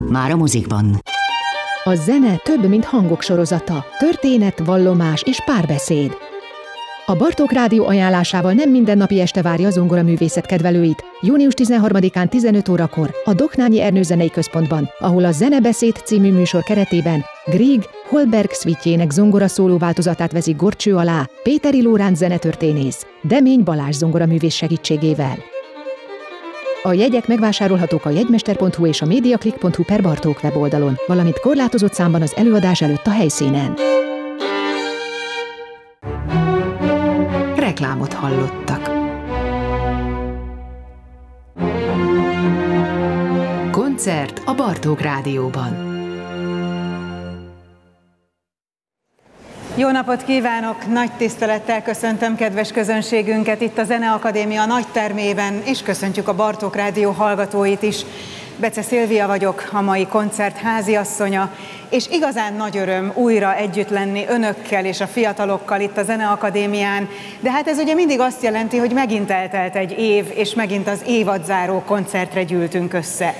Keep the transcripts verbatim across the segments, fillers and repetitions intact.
Már a mozikban. A zene több, mint hangok sorozata, történet, vallomás és párbeszéd. A Bartók Rádió ajánlásával nem mindennapi este várja a zongoraművészet kedvelőit. június tizenharmadikán tizenöt órakor a Doknányi Ernő Zenei Központban, ahol a Zenebeszéd című műsor keretében Grieg Holberg szvítjének zongora szóló változatát veszik górcső alá Péteri Lóránt zenetörténész, Demény Balázs zongoraművész segítségével. A jegyek megvásárolhatók a jegymester pont hu és a mediaclick pont hu per Bartók weboldalon, valamint korlátozott számban az előadás előtt a helyszínen. Reklámot hallottak. Koncert a Bartók Rádióban. Jó napot kívánok! Nagy tisztelettel köszöntöm kedves közönségünket itt a Zeneakadémia nagy termében, és köszöntjük a Bartók Rádió hallgatóit is. Bece Szilvia vagyok, a mai koncert háziasszonya, és igazán nagy öröm újra együtt lenni önökkel és a fiatalokkal itt a Zeneakadémián, de hát ez ugye mindig azt jelenti, hogy megint eltelt egy év, és megint az évadzáró koncertre gyűltünk össze.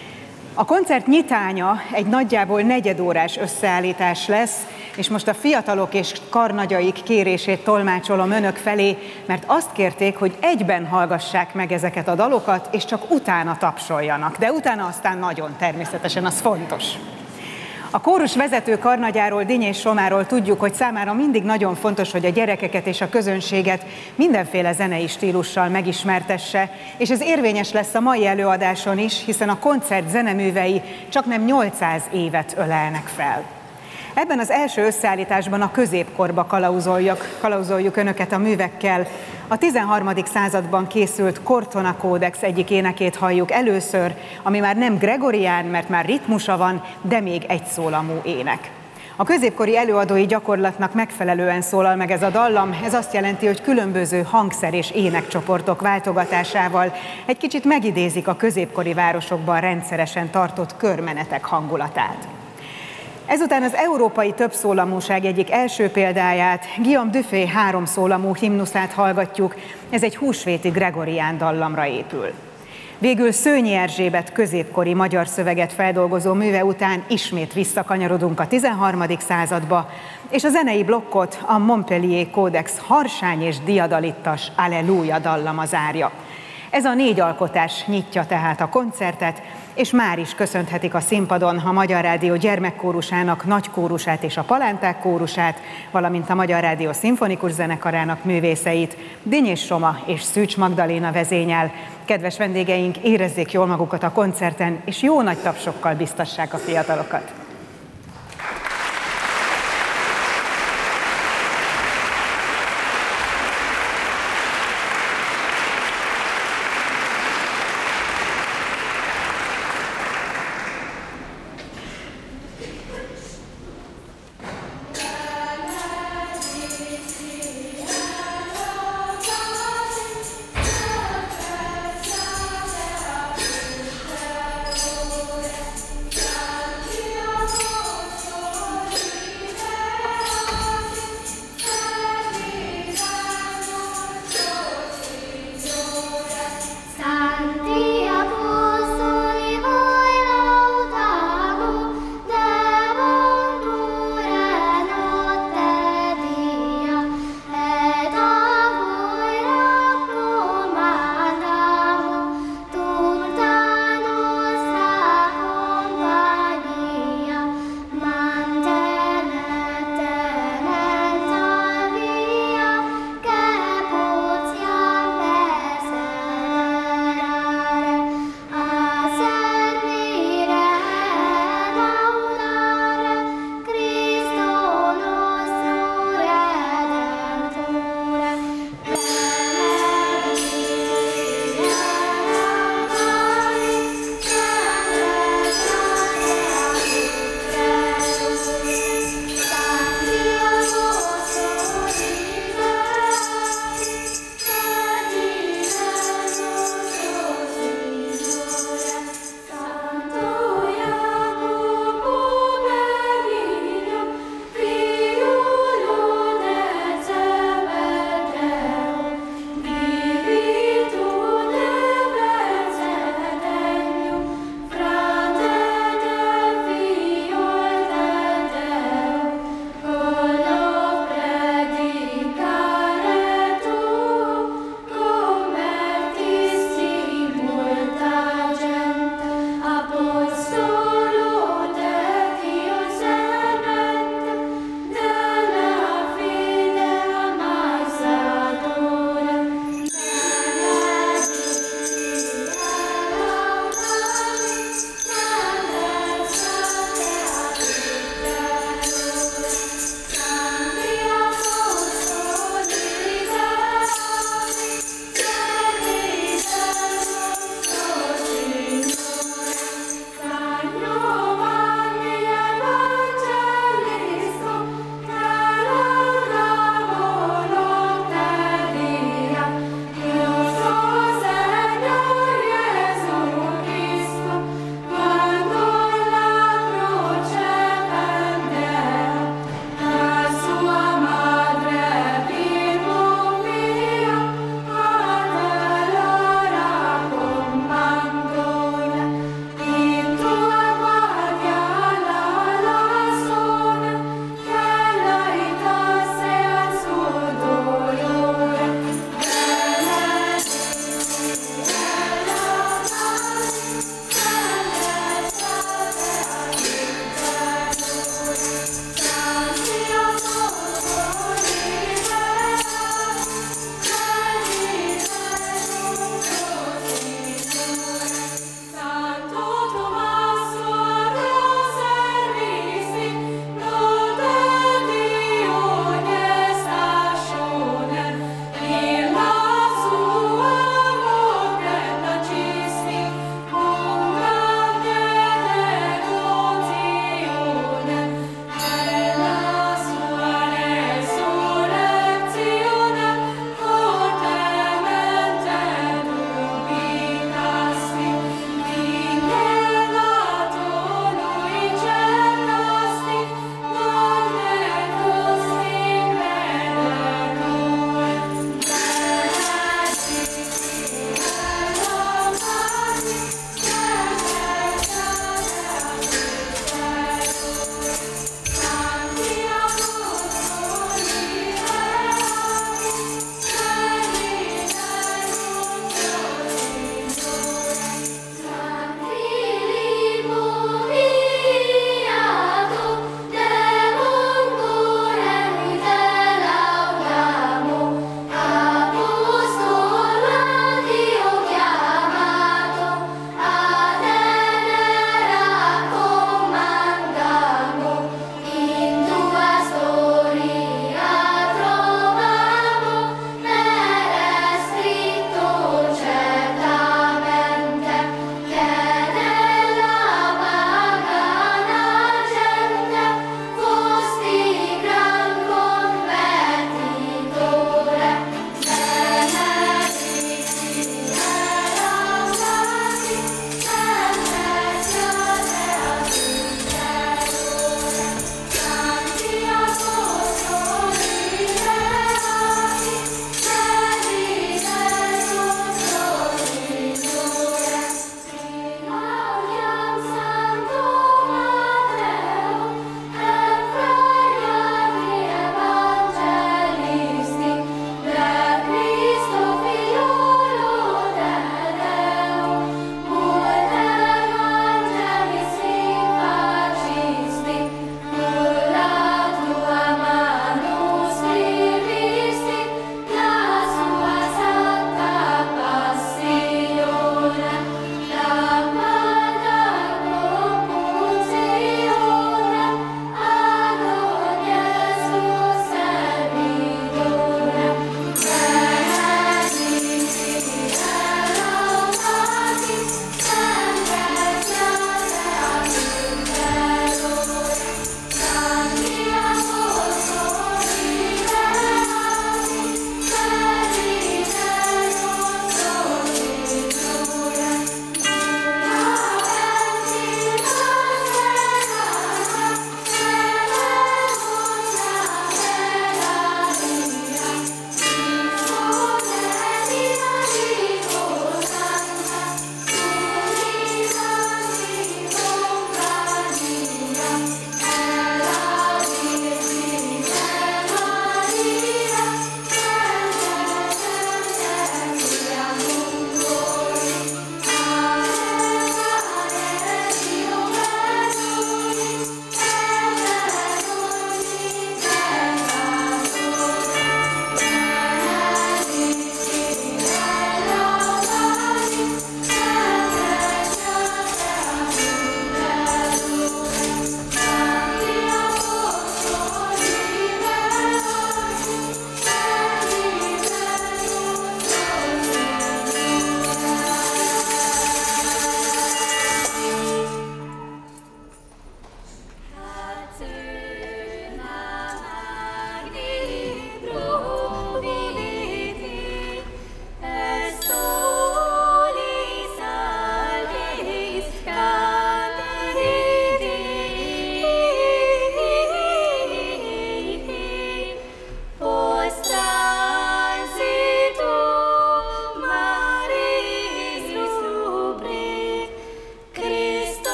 A koncert nyitánya egy nagyjából negyedórás összeállítás lesz, és most a fiatalok és karnagyaik kérését tolmácsolom önök felé, mert azt kérték, hogy egyben hallgassák meg ezeket a dalokat, és csak utána tapsoljanak. De utána aztán nagyon természetesen, az fontos. A kórus vezető karnagyáról, Dinyés Somáról tudjuk, hogy számára mindig nagyon fontos, hogy a gyerekeket és a közönséget mindenféle zenei stílussal megismertesse, és ez érvényes lesz a mai előadáson is, hiszen a koncert zeneművei csaknem nyolcszáz évet ölelnek fel. Ebben az első összeállításban a középkorba kalauzoljuk, kalauzoljuk önöket a művekkel. A tizenharmadik században készült Cortona Kódex egyik énekét halljuk először, ami már nem gregorián, mert már ritmusa van, de még egyszólamú ének. A középkori előadói gyakorlatnak megfelelően szólal meg ez a dallam, ez azt jelenti, hogy különböző hangszer és énekcsoportok váltogatásával egy kicsit megidézik a középkori városokban rendszeresen tartott körmenetek hangulatát. Ezután az európai többszólamúság egyik első példáját, Guillaume Dufay háromszólamú himnuszát hallgatjuk, ez egy húsvéti gregorián dallamra épül. Végül Szőnyi Erzsébet középkori magyar szöveget feldolgozó műve után ismét visszakanyarodunk a tizenharmadik századba, és a zenei blokkot a Montpellier Kódex harsány és diadalittas Alleluja dallama zárja. Ez a négy alkotás nyitja tehát a koncertet, és már is köszönhetik a színpadon a Magyar Rádió gyermekkórusának nagykórusát és a Palánták kórusát, valamint a Magyar Rádió szimfonikus zenekarának művészeit, Dinyés Soma és Szűcs Magdaléna vezényel. Kedves vendégeink, érezzék jól magukat a koncerten, és jó nagy tapsokkal biztassák a fiatalokat. Yeah.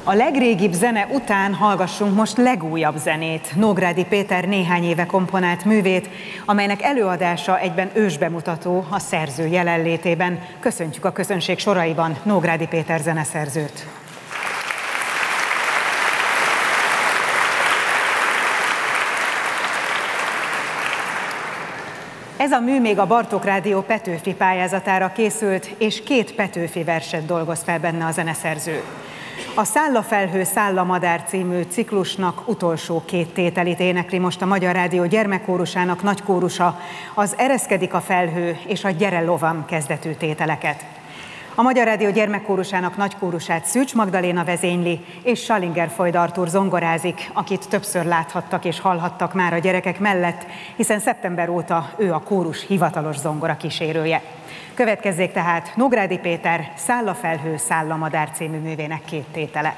A legrégibb zene után hallgassunk most legújabb zenét, Nógrádi Péter néhány éve komponált művét, amelynek előadása egyben ősbemutató a szerző jelenlétében. Köszöntjük a közönség soraiban Nógrádi Péter zeneszerzőt. Ez a mű még a Bartók Rádió Petőfi pályázatára készült, és két Petőfi verset dolgoz fel benne a zeneszerző. A Száll a felhő, száll a madár című ciklusnak utolsó két tételét énekli most a Magyar Rádió gyermekkórusának nagykórusa, az Ereszkedik a felhő és a Gyere lovam kezdetű tételeket. A Magyar Rádió gyermekkórusának nagykórusát Szűcs Magdaléna vezényli, és Sallinger-Foyd Artúr zongorázik, akit többször láthattak és hallhattak már a gyerekek mellett, hiszen szeptember óta ő a kórus hivatalos zongora kísérője. Következzék tehát Nógrádi Péter Száll a felhő, száll a madár című művének két tétele.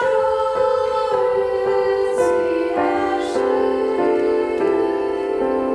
Thank you.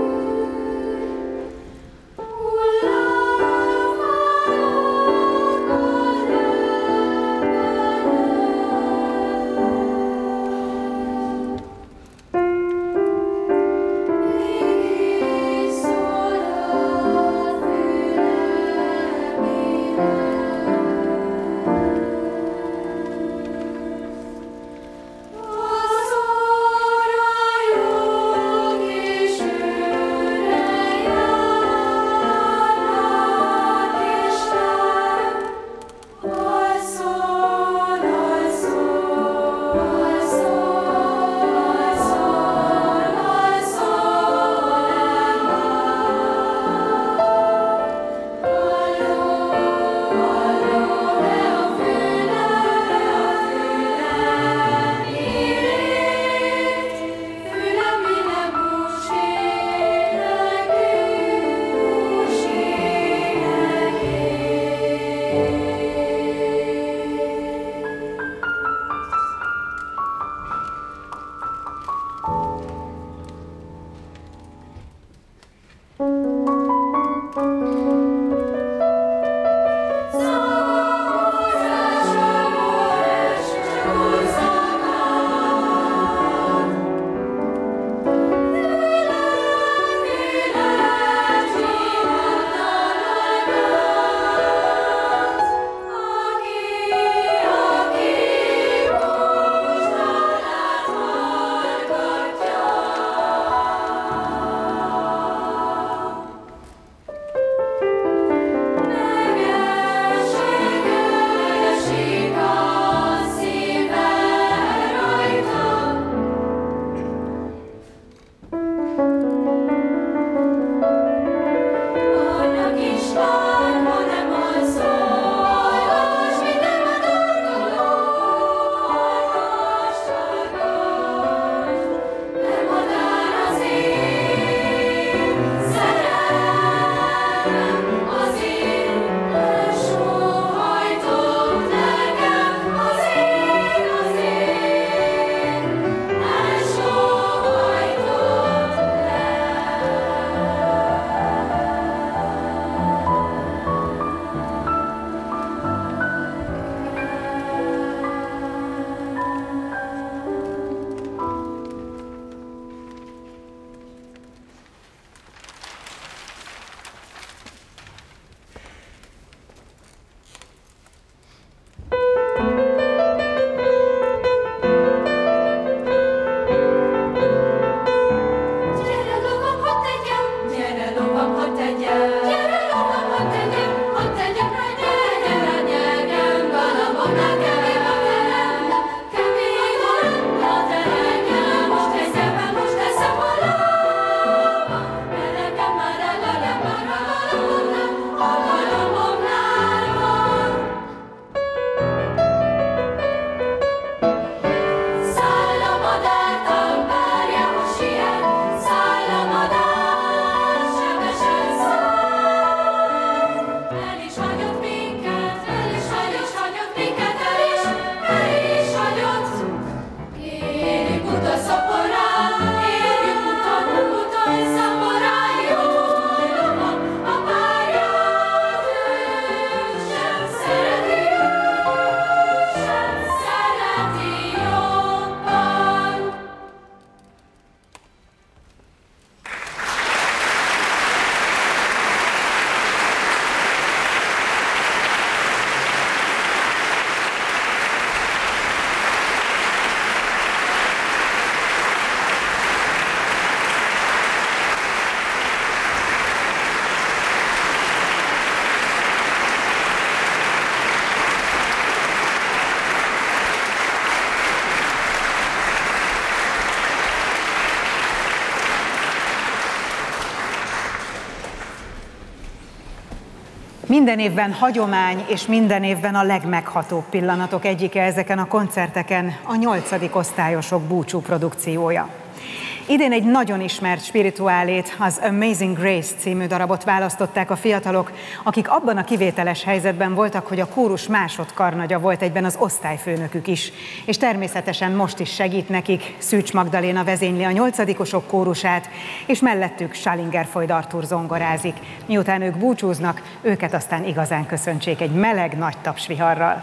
Minden évben hagyomány, és minden évben a legmeghatóbb pillanatok egyike ezeken a koncerteken a nyolcadik osztályosok búcsú produkciója. Idén egy nagyon ismert spirituálét, az Amazing Grace című darabot választották a fiatalok, akik abban a kivételes helyzetben voltak, hogy a kórus másodkarnagya volt egyben az osztályfőnökük is. És természetesen most is segít nekik, Szűcs Magdaléna vezényli a nyolcadikosok kórusát, és mellettük Schallinger-Foyd Artúr zongorázik. Miután ők búcsúznak, őket aztán igazán köszöntsék egy meleg nagy tapsviharral.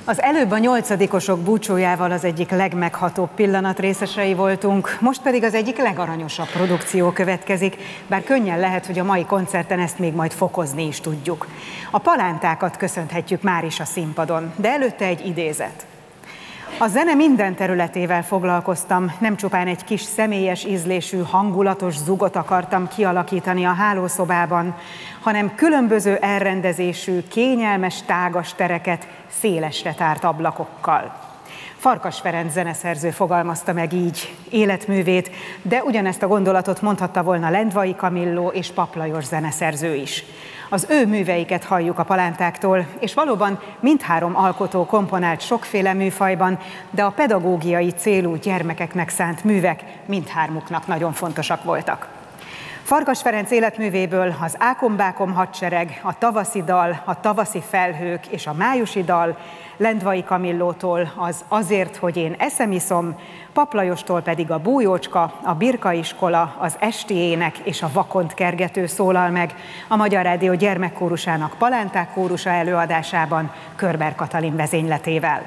Az előbb a nyolcadikosok búcsújával az egyik legmeghatóbb pillanat részesei voltunk, most pedig az egyik legaranyosabb produkció következik, bár könnyen lehet, hogy a mai koncerten ezt még majd fokozni is tudjuk. A palántákat köszönhetjük már is a színpadon, de előtte egy idézet. A zene minden területével foglalkoztam, nem csupán egy kis személyes ízlésű, hangulatos zugot akartam kialakítani a hálószobában, hanem különböző elrendezésű, kényelmes, tágas tereket szélesre tárt ablakokkal. Farkas Ferenc zeneszerző fogalmazta meg így életművét, de ugyanezt a gondolatot mondhatta volna Lendvai Kamilló és Papp Lajos zeneszerző is. Az ő műveiket halljuk a palántáktól, és valóban mindhárom alkotó komponált sokféle műfajban, de a pedagógiai célú gyermekeknek szánt művek mindhármuknak nagyon fontosak voltak. Farkas Ferenc életművéből az Ákom-bákom hadsereg, a tavaszi dal, a tavaszi felhők és a májusi dal, Lendvai Kamillótól az Azért, hogy én eszem iszom, Papp Lajostól pedig a Bújócska, a Birka iskola, az Esti ének és a Vakond kergető szólal meg a Magyar Rádió gyermekkórusának Palánták kórusa előadásában Körber Katalin vezényletével.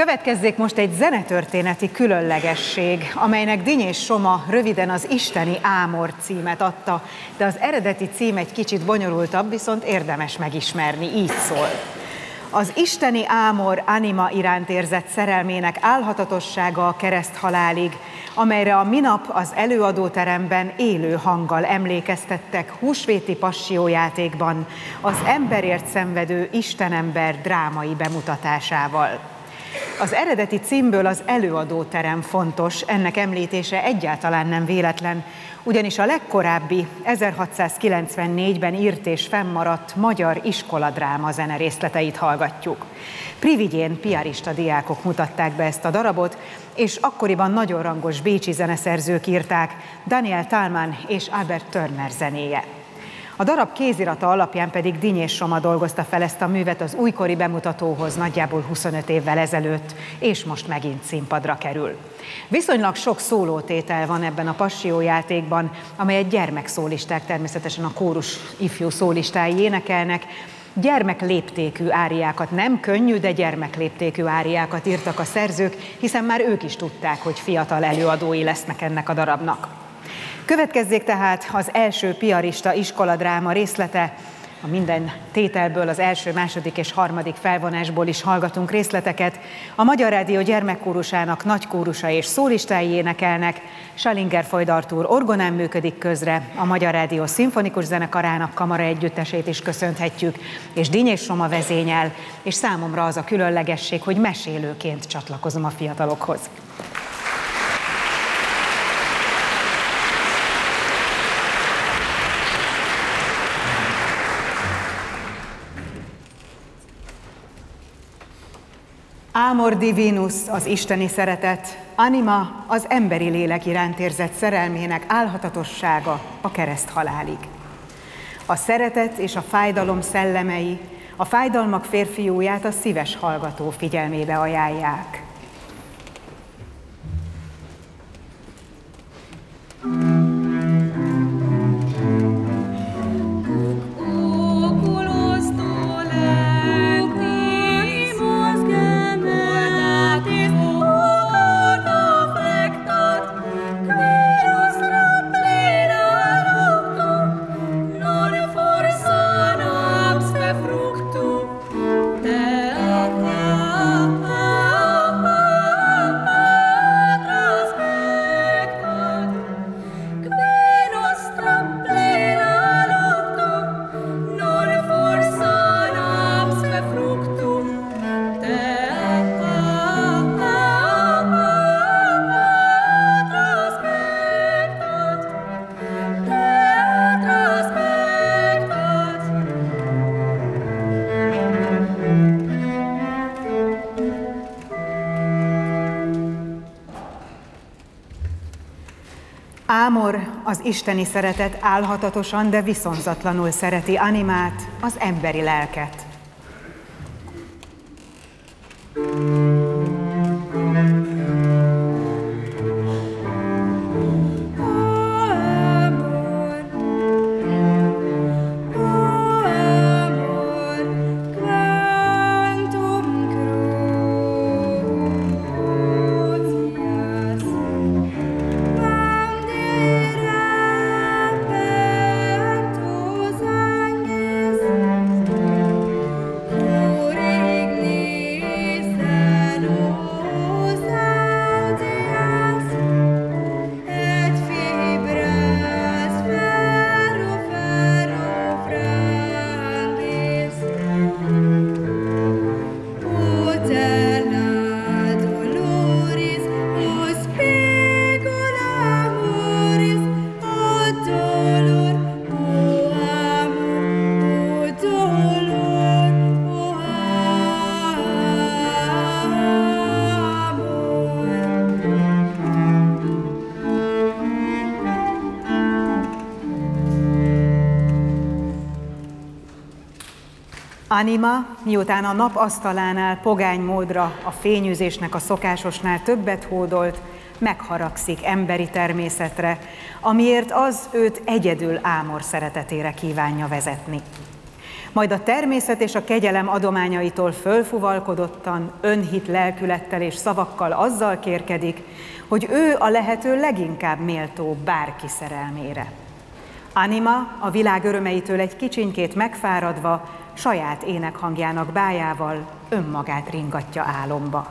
Következzék most egy zenetörténeti különlegesség, amelynek Dinyés Soma röviden az Isteni Ámor címet adta, de az eredeti cím egy kicsit bonyolultabb, viszont érdemes megismerni, így szól. Az isteni ámor anima iránt érzett szerelmének álhatatossága a kereszthalálig, amelyre a minap az előadóteremben élő hanggal emlékeztettek húsvéti passió-játékban az emberért szenvedő istenember drámai bemutatásával. Az eredeti címből az előadóterem fontos, ennek említése egyáltalán nem véletlen, ugyanis a legkorábbi ezerhatszázkilencvennégyben írt és fennmaradt magyar iskoladráma zene részleteit hallgatjuk. Privigyén piarista diákok mutatták be ezt a darabot, és akkoriban nagyon rangos bécsi zeneszerzők írták, Daniel Thalmann és Albert Turner zenéje. A darab kézirata alapján pedig Dinyés Soma dolgozta fel ezt a művet az újkori bemutatóhoz nagyjából huszonöt évvel ezelőtt, és most megint színpadra kerül. Viszonylag sok szólótétel van ebben a passió-játékban, amelyet gyermekszólisták, természetesen a kórus ifjú szólistái énekelnek. Gyermekléptékű áriákat, nem könnyű, de gyermekléptékű áriákat írtak a szerzők, hiszen már ők is tudták, hogy fiatal előadói lesznek ennek a darabnak. Következzék tehát az első piarista iskoladráma részlete. A minden tételből, az első, második és harmadik felvonásból is hallgatunk részleteket. A Magyar Rádió gyermekkórusának nagykórusa és szólistái énekelnek, Salinger-Foyd Artúr orgonán működik közre, a Magyar Rádió szimfonikus zenekarának kamara együttesét is köszönhetjük, és Dinyés Soma vezényel, és számomra az a különlegesség, hogy mesélőként csatlakozom a fiatalokhoz. Amor divinus, az isteni szeretet, anima, az emberi lélek iránt érzett szerelmének álhatatossága a kereszthalálig. A szeretet és a fájdalom szellemei a fájdalmak férfiúját a szíves hallgató figyelmébe ajánlják. Ámor, az isteni szeretet álhatatosan, de viszonzatlanul szereti animát, az emberi lelket. Anima, miután a nap asztalánál pogány módra a fényűzésnek a szokásosnál többet hódolt, megharagszik emberi természetre, amiért az őt egyedül Ámor szeretetére kívánja vezetni. majd a természet és a kegyelem adományaitól fölfuvalkodottan, önhit lelkülettel és szavakkal azzal kérkedik, hogy ő a lehető leginkább méltó bárki szerelmére. Anima a világ örömeitől egy kicsinykét megfáradva, saját énekhangjának bájával önmagát ringatja álomba.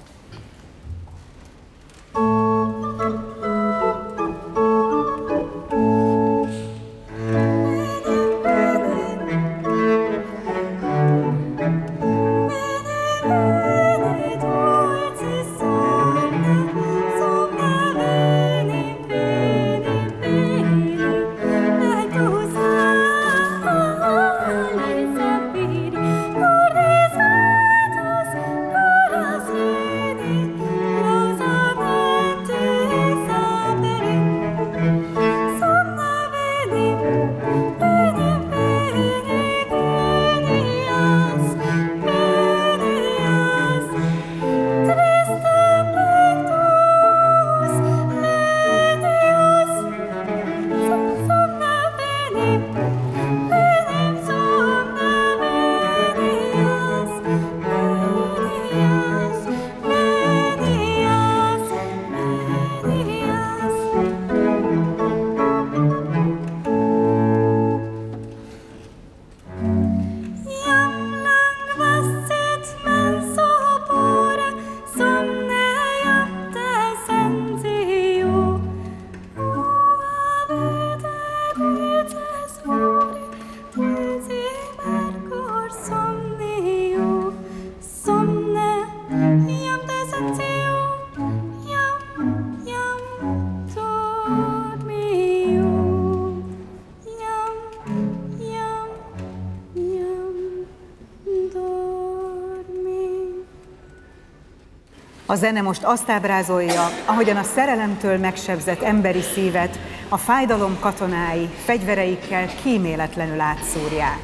A zene most azt ábrázolja, ahogyan a szerelemtől megsebzett emberi szívet a fájdalom katonái fegyvereikkel kíméletlenül átszúrják.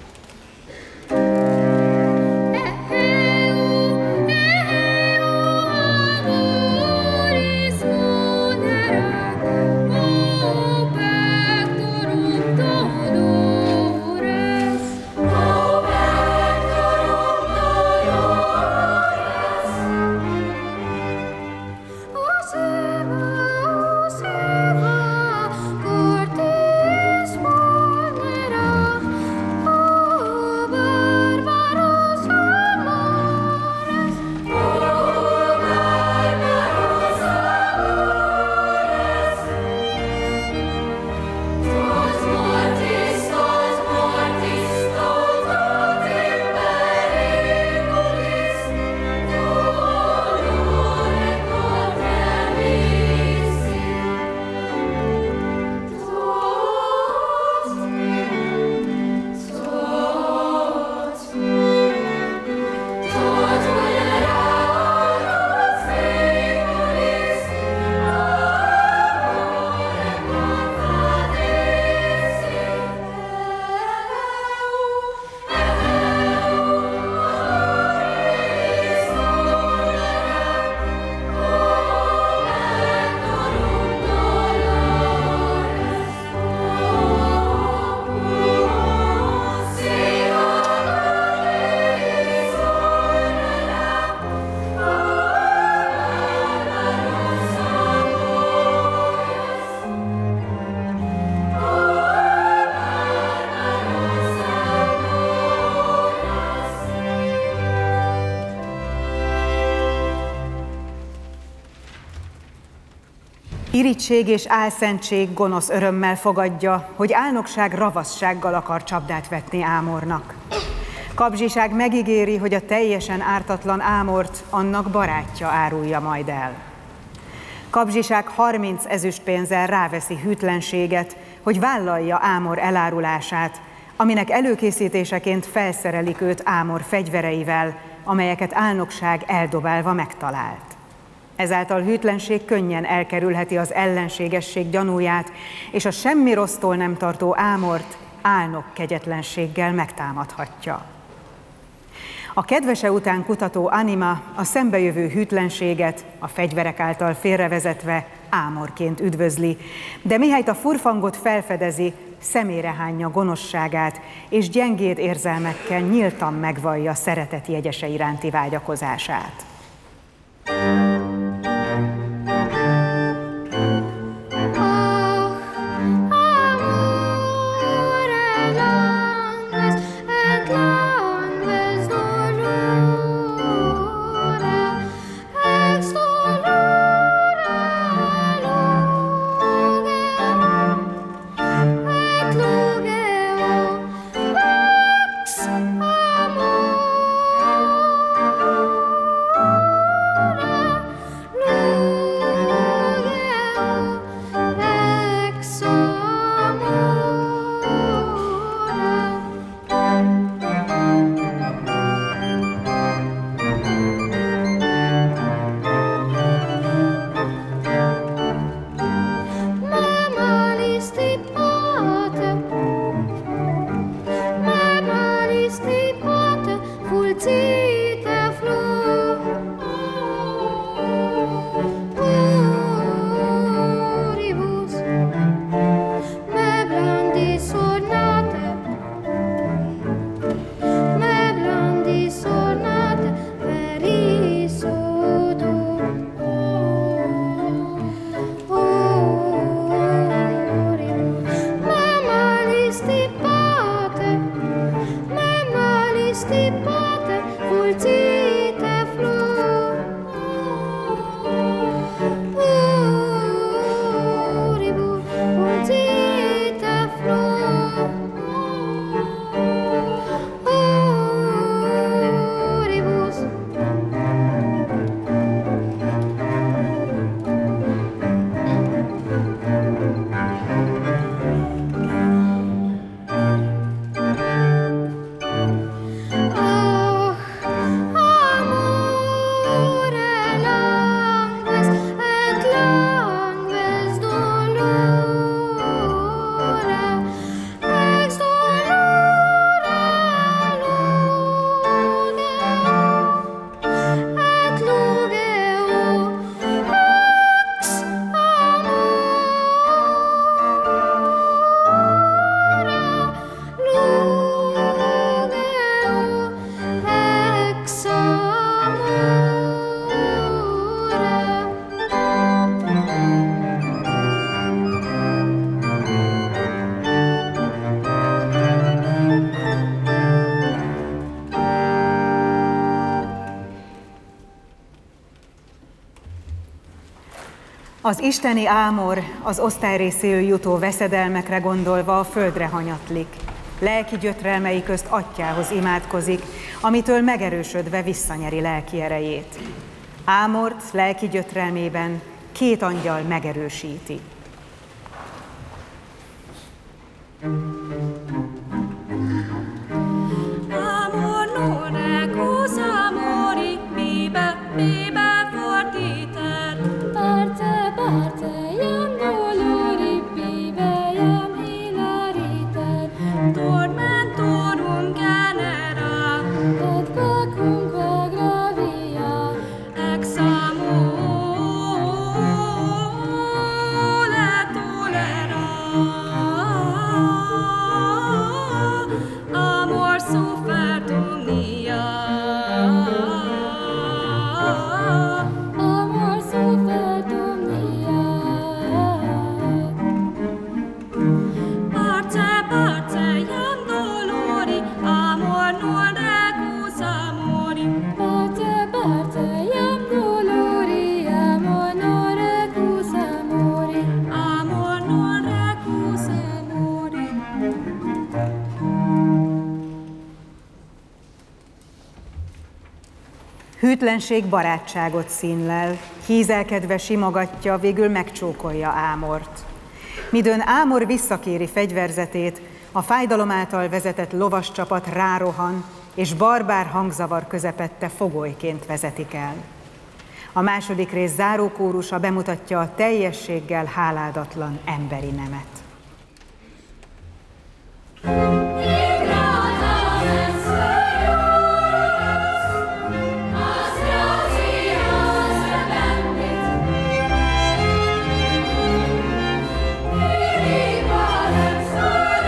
Irigység és álszentség gonosz örömmel fogadja, hogy álnokság ravaszsággal akar csapdát vetni Ámornak. Kabzsiság megígéri, hogy a teljesen ártatlan Ámort annak barátja árulja majd el. Kabzsiság harminc ezüstpénzzel ráveszi hűtlenséget, hogy vállalja Ámor elárulását, aminek előkészítéseként felszerelik őt Ámor fegyvereivel, amelyeket álnokság eldobálva megtalált. Ezáltal hűtlenség könnyen elkerülheti az ellenségesség gyanúját, és a semmi rossztól nem tartó Ámort álnok kegyetlenséggel megtámadhatja. A kedvese után kutató Anima a szembejövő hűtlenséget a fegyverek által félrevezetve Ámorként üdvözli, de mihelyt a furfangot felfedezi, szemére hányja gonoszságát, és gyengéd érzelmekkel nyíltan megvallja szeretet jegyese iránti vágyakozását. Az isteni ámor az osztályrészéül jutó veszedelmekre gondolva a földre hanyatlik. Lelki gyötrelmei közt atyához imádkozik, amitől megerősödve visszanyeri lelki erejét. Ámort lelki gyötrelmében két angyal megerősíti. Hűtlenség barátságot színlel, hízelkedve simogatja, végül megcsókolja Ámort. Midőn Ámor visszakéri fegyverzetét, a fájdalom által vezetett lovas csapat rárohan, és barbár hangzavar közepette fogolyként vezetik el. A második rész zárókórusa bemutatja a teljességgel háládatlan emberi nemet. Sorry.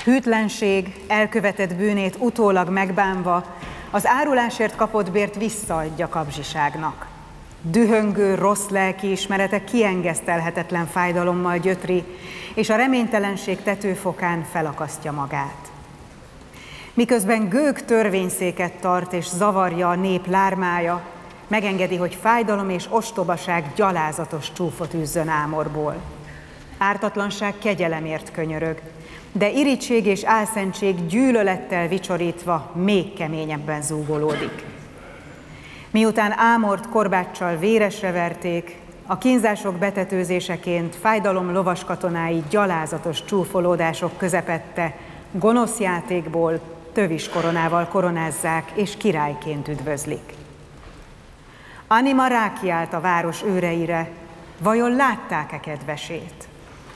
Hűtlenség elkövetett bűnét utólag megbánva az árulásért kapott bért visszaadja kapzsiságnak. Dühöngő, rossz lelkiismerete kiengesztelhetetlen fájdalommal gyötri, és a reménytelenség tetőfokán felakasztja magát. Miközben gőg törvényszéket tart és zavarja a nép lármája, megengedi, hogy fájdalom és ostobaság gyalázatos csúfot űzzön Ámorból. Ártatlanság kegyelemért könyörög, de irigység és álszentség gyűlölettel vicsorítva még keményebben zúgolódik. Miután Ámort korbáccsal véresre verték, a kínzások betetőzéseként fájdalom lovaskatonái gyalázatos csúfolódások közepette gonosz játékból tövis koronával koronázzák és királyként üdvözlik. Anima rákiált a város őreire, vajon látták-e kedvesét?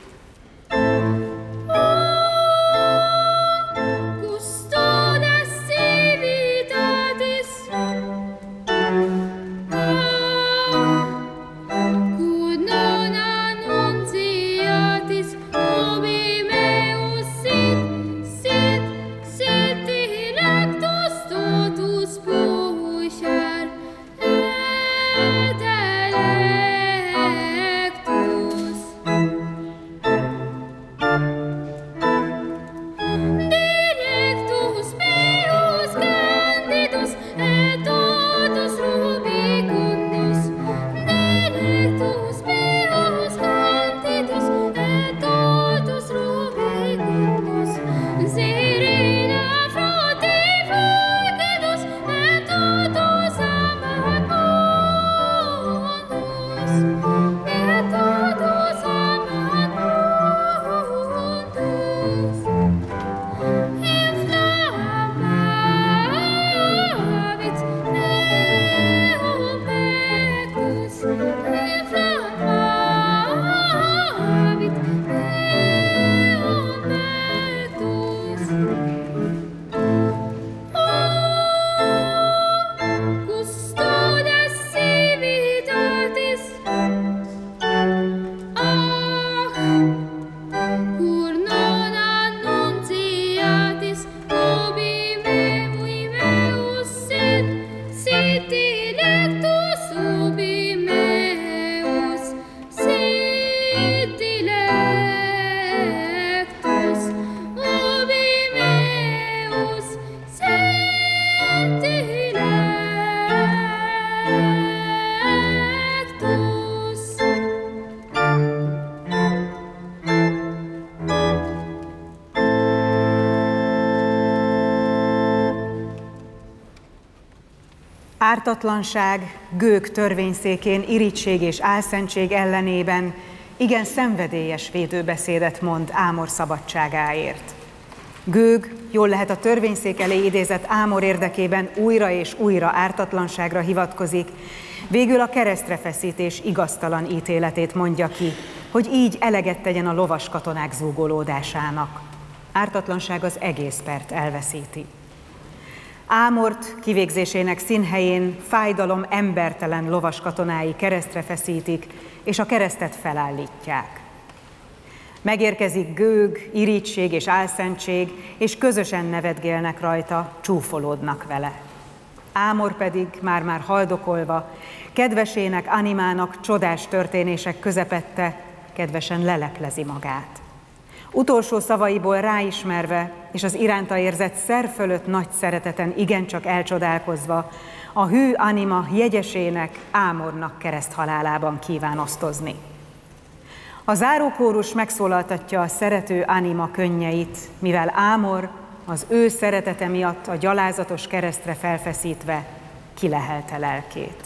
Ártatlanság, gőg törvényszékén irigység és álszentség ellenében igen szenvedélyes védőbeszédet mond Ámor szabadságáért. Gőg jól lehet a törvényszék elé idézett Ámor érdekében újra és újra ártatlanságra hivatkozik, végül a keresztre feszítés igaztalan ítéletét mondja ki, hogy így eleget tegyen a lovas katonák zúgolódásának. Ártatlanság az egész pert elveszíti. Ámort kivégzésének színhelyén fájdalom embertelen lovas katonái keresztre feszítik, és a keresztet felállítják. Megérkezik gőg, irigység és álszentség, és közösen nevetgélnek rajta, csúfolódnak vele. Ámor pedig már-már haldokolva, kedvesének, Animának csodás történések közepette, kedvesen leleplezi magát. Utolsó szavaiból ráismerve, és az iránta érzett szer fölött nagy szereteten igencsak elcsodálkozva, a hű Anima jegyesének, Ámornak kereszthalálában kíván osztozni. A zárókórus megszólaltatja a szerető Anima könnyeit, mivel Ámor az ő szeretete miatt a gyalázatos keresztre felfeszítve kilehelte lelkét.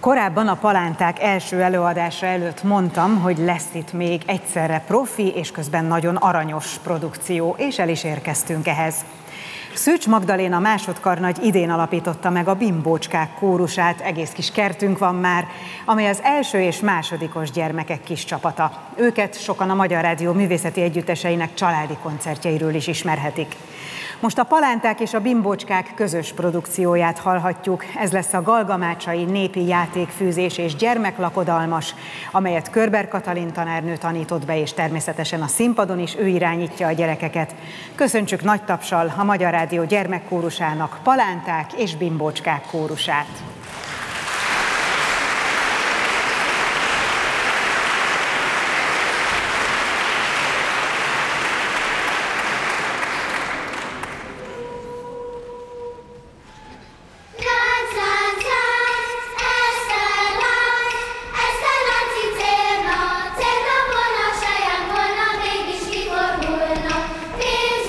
Korábban a Palánták első előadása előtt mondtam, hogy lesz itt még egyszerre profi és közben nagyon aranyos produkció, és el is érkeztünk ehhez. Szűcs Magdaléna másodkarnagy idén alapította meg a Bimbócskák kórusát, egész kis kertünk van már, amely az első és másodikos gyermekek kis csapata. Őket sokan a Magyar Rádió művészeti együtteseinek családi koncertjeiről is ismerhetik. Most a Palánták és a Bimbócskák közös produkcióját hallhatjuk. Ez lesz a Galgamácsai népi játékfűzés és gyermeklakodalmas, amelyet Körber Katalin tanárnő tanított be, és természetesen a színpadon is ő irányítja a gyerekeket. Köszöntsük nagy tapssal a Magyar Rádió gyermekkórusának, Palánták és Bimbócskák kórusát.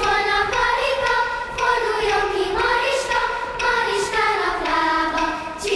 Mariska, Mariskának lába,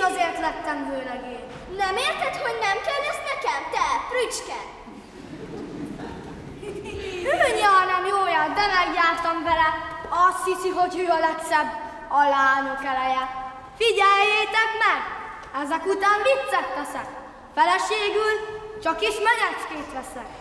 azért lettem vőlegény. Nem érted, hogy nem kell ez nekem, te, prücske? Hűnye, nem jóját, de megjártam vele. Azt hiszi, hogy ő a legszebb, a lányok eleje. Figyeljétek meg! Ezek után viccet teszek. Feleségül csak is menyecskét veszek.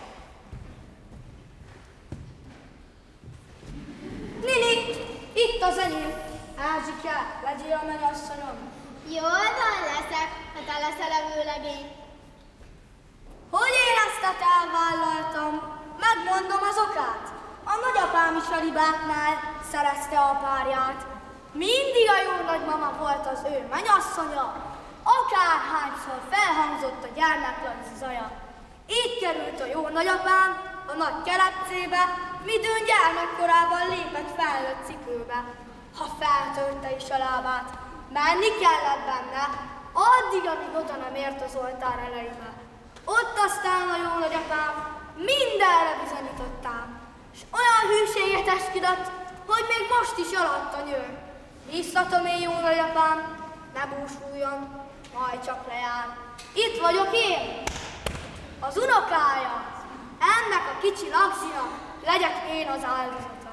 Nini, itt az enyém. Ázsike, legyél a mennyasszonyom. Jól van, leszek, ha te leszel a vőlegény. Hogy én ezt elvállaltam? Megmondom az okát. A nagyapám is a libáknál szerezte a párját. Mindig a jó nagymama volt az ő mennyasszonya. Akárhányszor felhangzott a gyermeklacsi zaja. Így került a jó nagyapám a nagy kelepcébe, midőn gyermekkorában lépett felnőtt cipőbe. Ha feltörte is a lábát, menni kellett benne, addig, amíg oda nem ért az oltár elejébe. Ott aztán a jó nagyapám mindenre bizonyítottám, s olyan hűséget esküdött, hogy még most is alatt a nyő. Biztatom én, jó nagyapám, ne búsuljon, majd csak lejár. Itt vagyok én, az unokája, ennek a kicsi lagzinak legyek én az áldozata.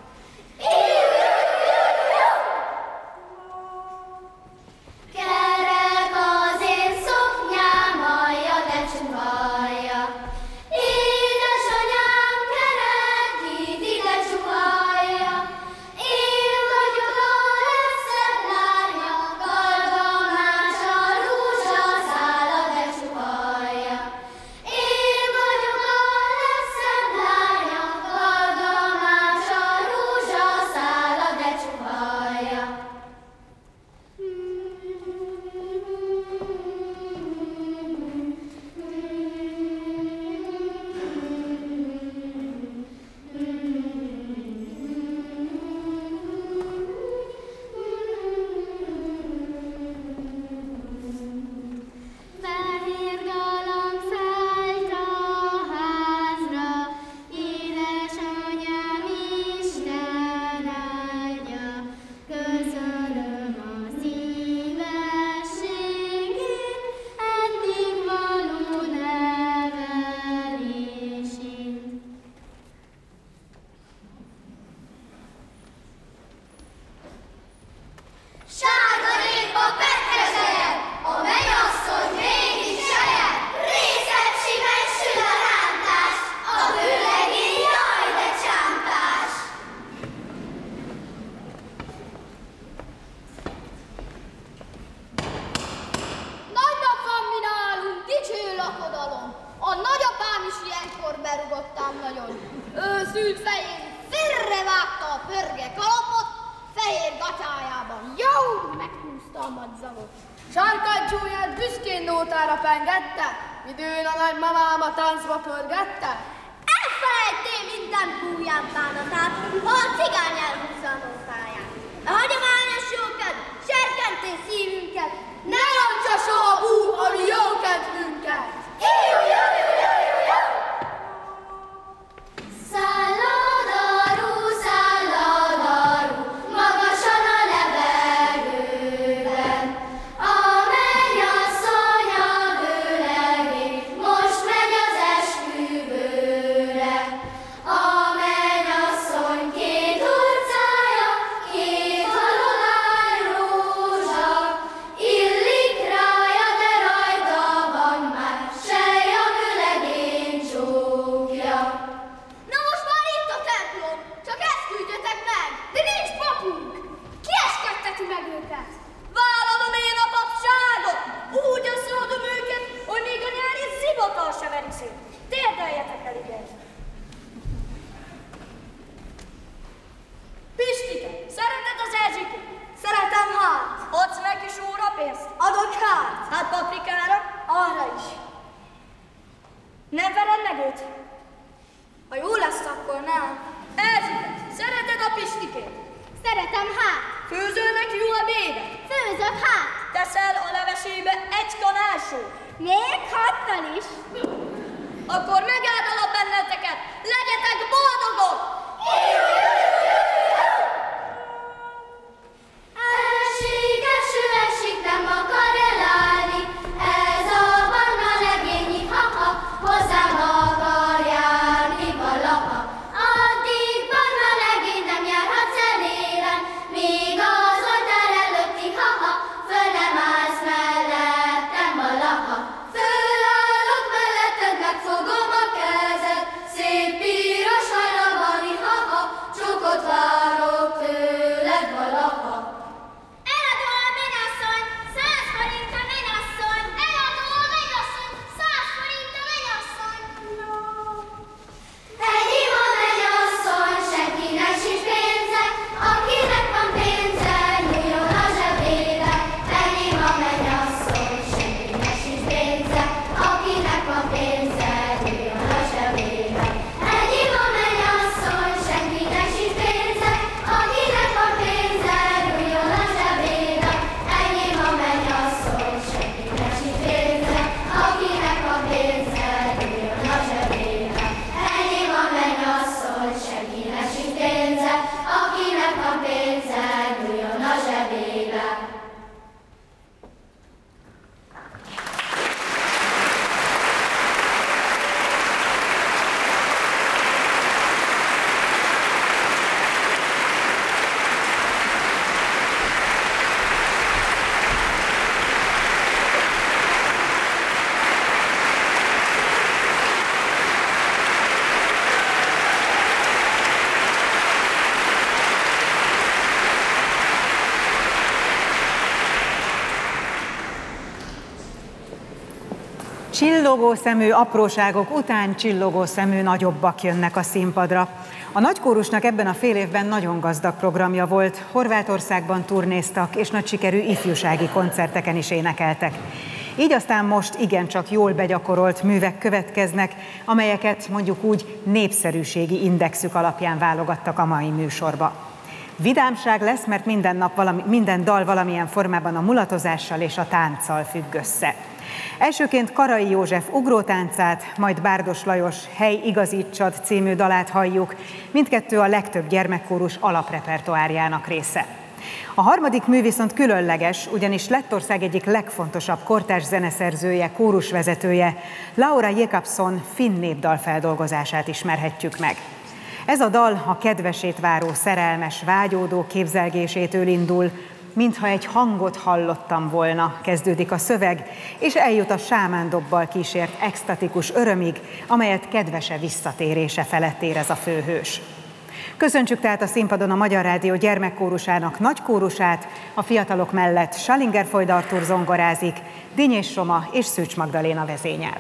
Kerek az én szoknyám, alja, de csuhalja. Édesanyám kerekít, ide csuhalja. Én vagyok a legszebb lánya, gargamás a rúzsaszála, de csuhalja. Én vagyok a legszebb lánya, gargamás a rúzsaszála, de csuhalja. Fehér galamb szállt a házra, édesanyám Isten áldja. Köszönöm a szívességét, eddig való nevelését. Sárga répa petkezelyed, a mennyasszony mégis seje, részeg simen sül a rántás, a vőlegény jaj, de csámpás. Nagy nap van mi nálunk, dicső lakodalom. A nagyapám is ilyenkor berugottam nagyon. Őszült fején félrevágta a pörge kalapot, fehér gatyájában jó meghúzta a madzagot. Sarkantyúját büszkén nótára pengette, midőn a nagymamám a táncba pörgette. Elfelejtél minden búján bánatát, ha a cigány elhúzza a nótáját. A hagyományos jókedv serkenté szívünket, Ne rontsa soha bú a mi jó kedvünket! Szálladarú, szálladarú, magasan a levegőben. A mennyasszony a vőlegény, most megy az esküvőre. A mennyasszony két utcája, két halogány rózsa, illik rája, de rajta van már sej a vőlegény csókja. Na most már itt a templom, csak ezt küldjetek meg, de nincs papunk! Ki eskedteti meg őket? Vállalom én a papságot! Úgy összeadom őket, hogy még a nyári zivatal se veri szét. Térdeljetek el ide! Pistike, szereted az Erzsikét? Szeretem hát! Adsz meg kis órapénzt? Adok hát! Hát paprikára? Arra is. Nem vered meg őt? Ha jó lesz, akkor nem. Erzsike, szereted a Pistikét? Szeretem hát, Főzöl neki jó ebédet? főzök hát, Teszel a levesébe egy kanál sót? még hattal is. Akkor megáldalak benneteket, legyetek boldogok! Esik, eső, esik, nem akar elállni. Csillogó szemű apróságok után csillogó szemű nagyobbak jönnek a színpadra. A nagykórusnak ebben a fél évben nagyon gazdag programja volt. Horvátországban turnéztak, és nagy sikerű ifjúsági koncerteken is énekeltek. Így aztán most igencsak jól begyakorolt művek következnek, amelyeket mondjuk úgy népszerűségi indexük alapján válogattak a mai műsorba. Vidámság lesz, mert minden nap valami, minden dal valamilyen formában a mulatozással és a tánccal függ össze. Elsőként Karai József ugrótáncát, majd Bárdos Lajos Hely igazítsad című dalát halljuk, mindkettő a legtöbb gyermekkórus alaprepertoárjának része. A harmadik mű viszont különleges, ugyanis Lettország egyik legfontosabb kortárs zeneszerzője, kórusvezetője, Laura Jakobson finn népdal feldolgozását ismerhetjük meg. Ez a dal a kedvesét váró szerelmes, vágyódó képzelgésétől indul, mintha egy hangot hallottam volna, kezdődik a szöveg, és eljut a sámándobbal kísért extatikus örömig, amelyet kedvese visszatérése felett érez a főhős. Köszöntsük tehát a színpadon a Magyar Rádió gyermekkórusának nagykórusát, a fiatalok mellett Salinger-Foyd Artúr zongorázik, Dinyés Roma és Szűcs Magdaléna vezényel.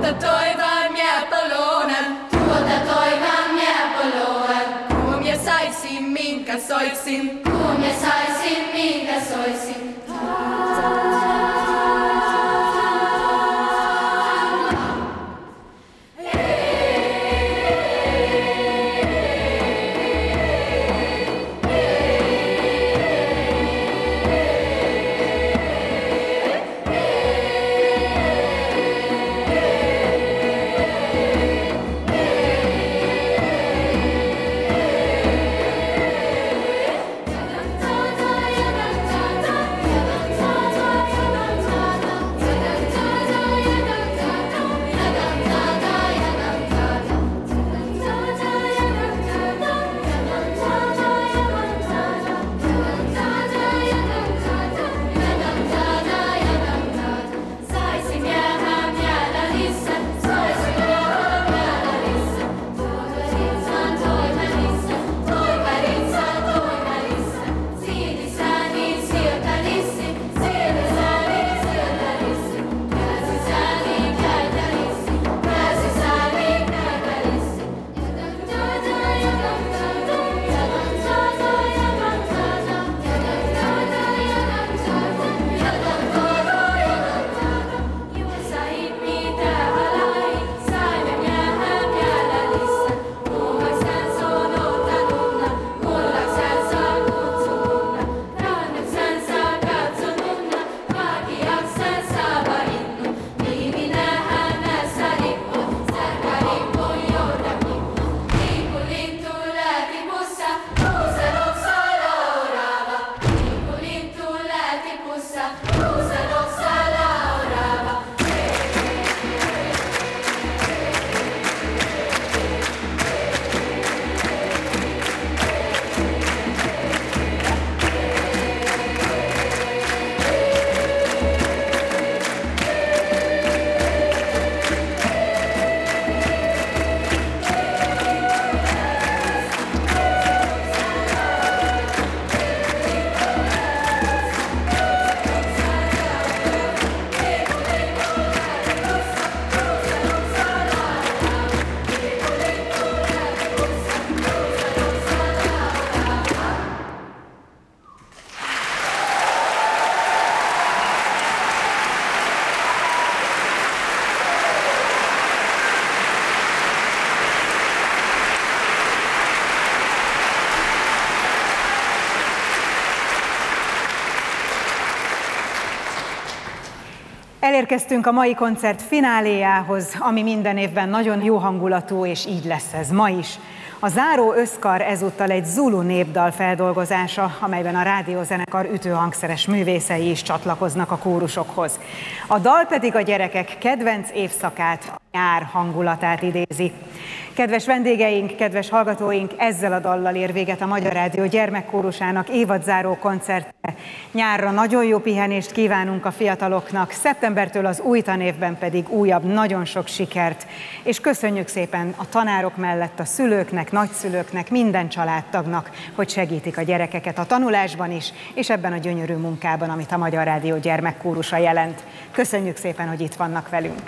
Tuota toivon mie palonen, tuota toivon mie palonen. Kun mie saisin minkä soisin, kun mie saisin minkä soisin. Elérkeztünk a mai koncert fináléjához, ami minden évben nagyon jó hangulatú, és így lesz ez ma is. A záró összkar ezúttal egy zulu népdal feldolgozása, amelyben a rádiózenekar ütőhangszeres művészei is csatlakoznak a kórusokhoz. A dal pedig a gyerekek kedvenc évszakát, a nyár hangulatát idézi. Kedves vendégeink, kedves hallgatóink, ezzel a dallal ér véget a Magyar Rádió gyermekkórusának évadzáró koncertje. Nyárra nagyon jó pihenést kívánunk a fiataloknak, szeptembertől az új tanévben pedig újabb, nagyon sok sikert. És köszönjük szépen a tanárok mellett a szülőknek, nagyszülőknek, minden családtagnak, hogy segítik a gyerekeket a tanulásban is, és ebben a gyönyörű munkában, amit a Magyar Rádió gyermekkórusa jelent. Köszönjük szépen, hogy itt vannak velünk.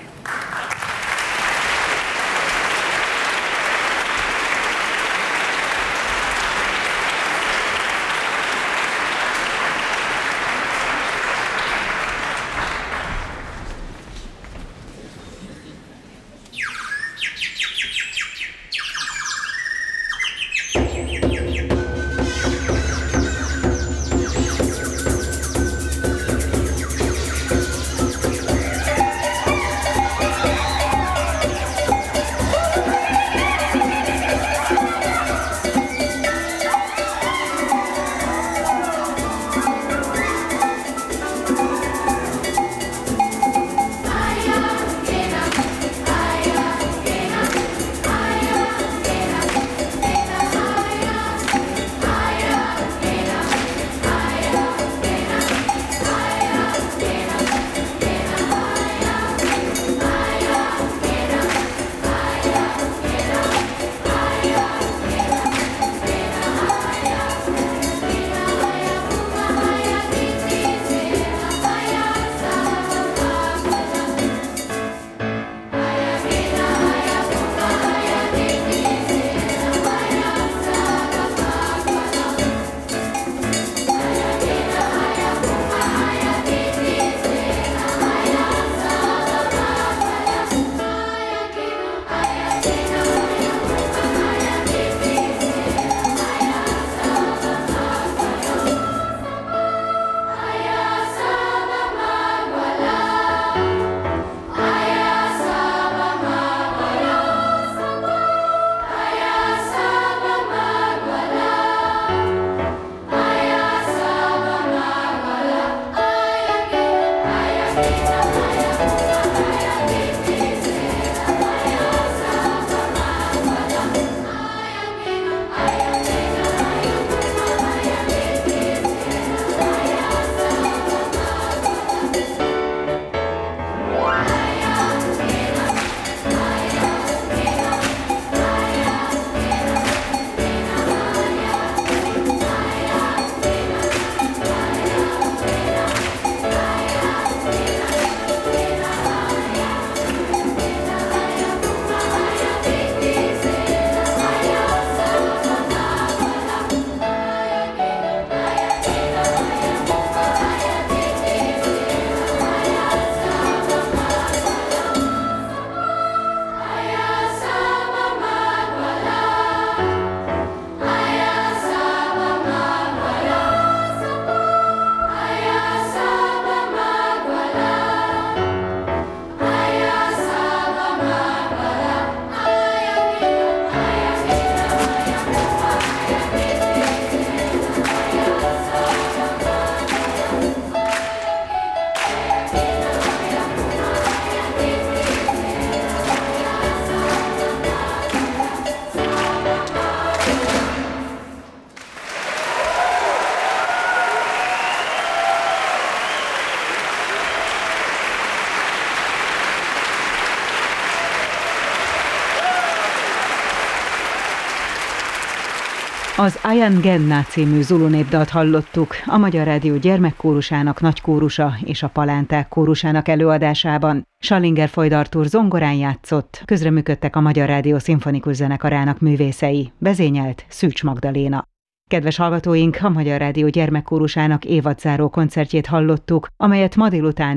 Az Ayan Genna című zulu népdalt hallottuk a Magyar Rádió gyermekkórusának nagykórusa és a Palánták kórusának előadásában. Schallinger Foyd Artúr zongorán játszott, közreműködtek a Magyar Rádió szimfonikus zenekarának művészei, vezényelt Szűcs Magdaléna. Kedves hallgatóink, a Magyar Rádió gyermekkórusának évadzáró koncertjét hallottuk, amelyet ma délután